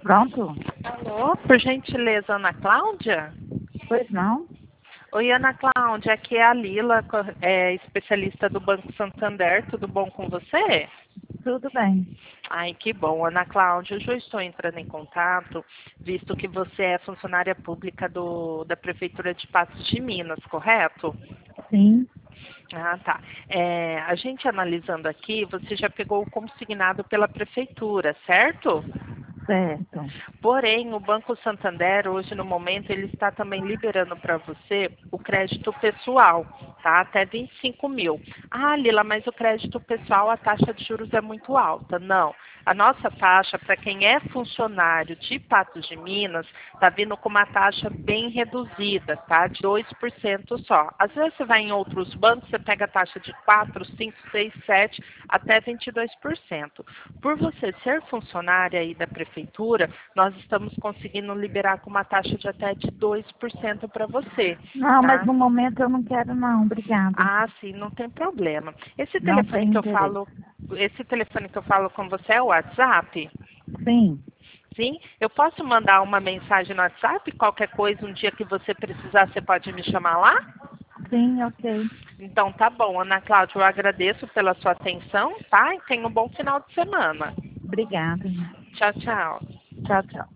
Pronto? Alô, por gentileza, Ana Cláudia? Pois não? Oi, Ana Cláudia, aqui é a Lila, especialista do Banco Santander. Tudo bom com você? Tudo bem. Ai, que bom, Ana Cláudia. Hoje eu estou entrando em contato, visto que você é funcionária pública da Prefeitura de Patos de Minas, correto? Sim, Ah, tá. A gente analisando aqui, você já pegou o consignado pela Prefeitura, certo? certo. Porém, o Banco Santander, hoje no momento, ele está também liberando para você o crédito pessoal, tá? Até 25 mil. Ah, Lila, mas o crédito pessoal, a taxa de juros é muito alta. Não. A nossa taxa, para quem é funcionário de Patos de Minas, está vindo com uma taxa bem reduzida, tá? De 2% só. Às vezes você vai em outros bancos, você pega a taxa de 4, 5, 6, 7, até 22%. Por você ser funcionária aí da prefeitura, nós estamos conseguindo liberar com uma taxa de até de 2% para você, Não, mas tá? no momento eu não quero não, obrigada. Ah, sim, não tem problema. Não tenho interesse. Esse telefone que eu falo com você é o WhatsApp? Sim, Sim? Eu posso mandar uma mensagem no WhatsApp? Qualquer coisa, um dia que você precisar, você pode me chamar lá? sim, ok. Então tá bom, Ana Cláudia, eu agradeço pela sua atenção, tá? E tenha um bom final de semana. Obrigada. Tchau, tchau. Tchau, tchau.